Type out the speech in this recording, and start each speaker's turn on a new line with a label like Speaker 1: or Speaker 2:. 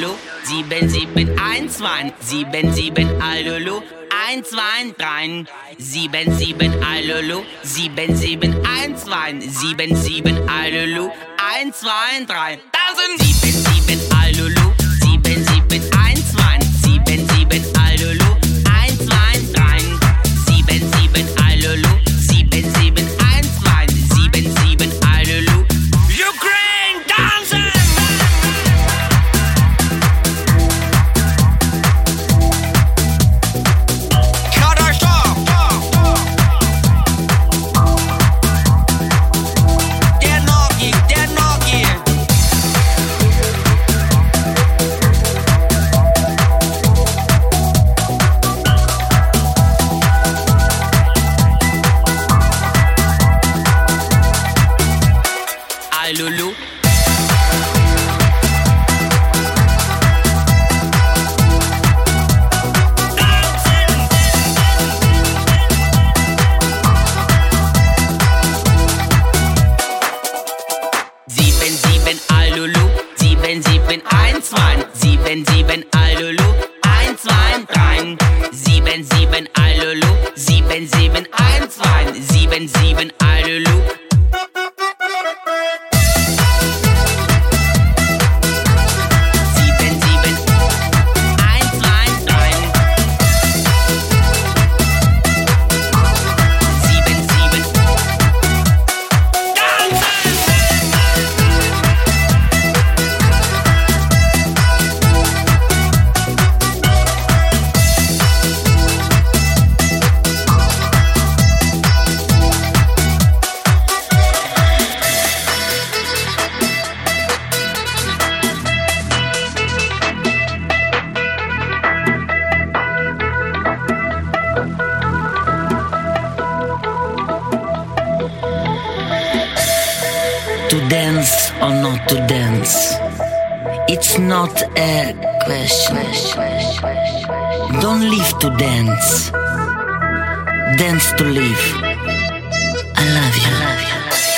Speaker 1: Alulu, 7712, 77 Alulu, 1, 2, 3, 77 Alulu, 7712, 77 Alulu, 1, 2, 3, 77 Alulu, 7712, 77 Alulu, 1, 2, 3, 77 Alulu, 7712, 77 Alulu, Ukraine dancing! Lulu. Sieben Alulu, 7712, 77 Alulu, 1, 2, 3, 77 Alulu, 7712, 77 Alulu.
Speaker 2: To dance or not to dance, it's not a question. Don't live to dance, dance to live. I love you.